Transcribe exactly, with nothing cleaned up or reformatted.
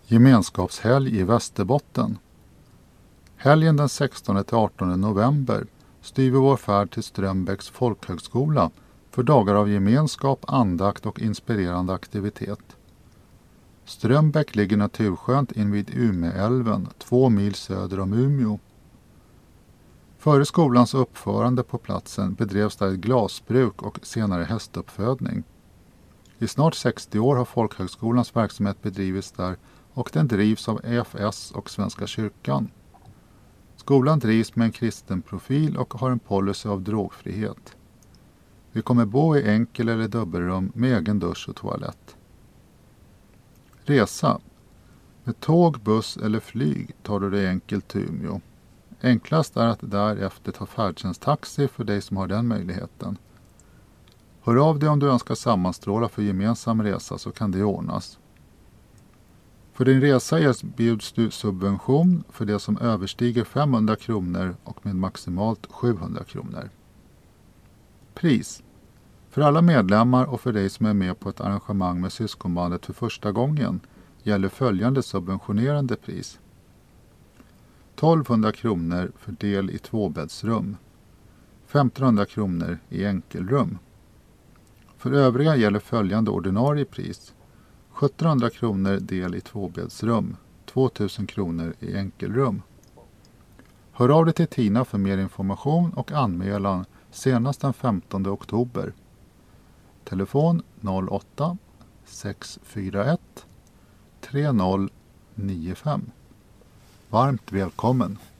Gemenskapshelg i Västerbotten. Helgen den sextonde till artonde november styr vi vår färd till Strömbäcks folkhögskola för dagar av gemenskap, andakt och inspirerande aktivitet. Strömbäck ligger naturskönt invid Umeälven, två mil söder om Umeå. Före skolans uppförande på platsen bedrevs där ett glasbruk och senare hästuppfödning. I snart sextio år har folkhögskolans verksamhet bedrivits där och den drivs av E F S och Svenska kyrkan. Skolan drivs med en kristen profil och har en policy av drogfrihet. Vi kommer bo i enkel- eller dubbelrum med egen dusch och toalett. Resa. Med tåg, buss eller flyg tar du dig enkelt till Umeå. Enklast är att därefter ta färdtjänsttaxi för dig som har den möjligheten. Hör av dig om du önskar sammanstråla för gemensam resa så kan det ordnas. För din resa erbjuds du subvention för det som överstiger femhundra kronor och med maximalt sjuhundra kronor. Pris. För alla medlemmar och för dig som är med på ett arrangemang med syskonbandet för första gången gäller följande subventionerande pris. tolvhundra kronor för del i tvåbäddsrum. femtonhundra kronor i enkelrum. För övriga gäller följande ordinarie pris. sjuttonhundra kronor del i tvåbäddsrum. tvåtusen kronor i enkelrum. Hör av dig till Tina för mer information och anmälan senast den femtonde oktober. Telefon noll åtta sex fyra ett tre noll nio fem. Varmt välkommen!